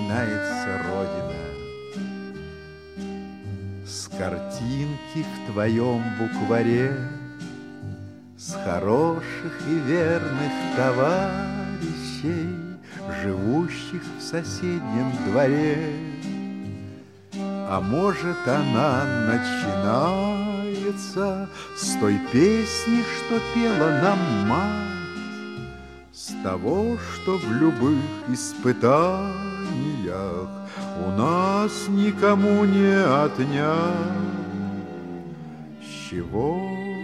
начинается Родина. С картинки в твоем букваре, с хороших и верных товарищей, живущих в соседнем дворе. А может, она начинается с той песни, что пела нам мать, с того, что в любых испытаниях у нас никому не отнять. С чего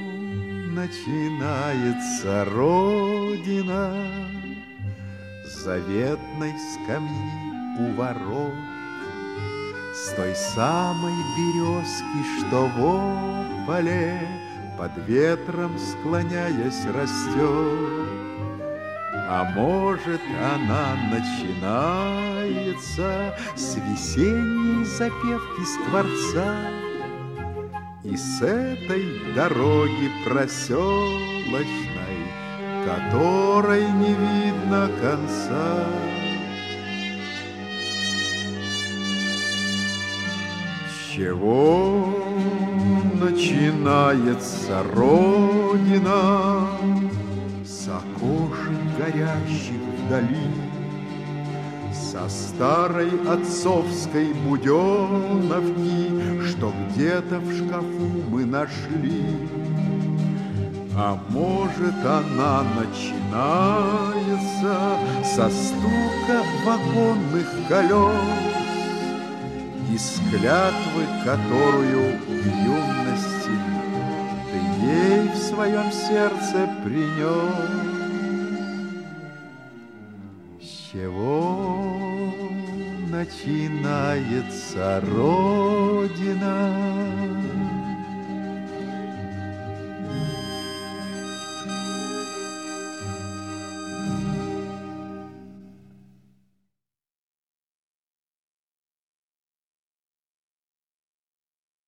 начинается Родина? С заветной скамьи у ворот, с той самой березки, что в ополе под ветром склоняясь растет. А может, она начинается с весенней запевки скворца и с этой дороги проселочной, которой не видно конца. С чего начинается Родина? С окошек горящих вдали, со старой отцовской буденовки, что где-то в шкафу мы нашли. А может, она начинается со стука вагонных колес и с клятвы, которую в юности ты ей в своем сердце принес. С чего начинается Родина?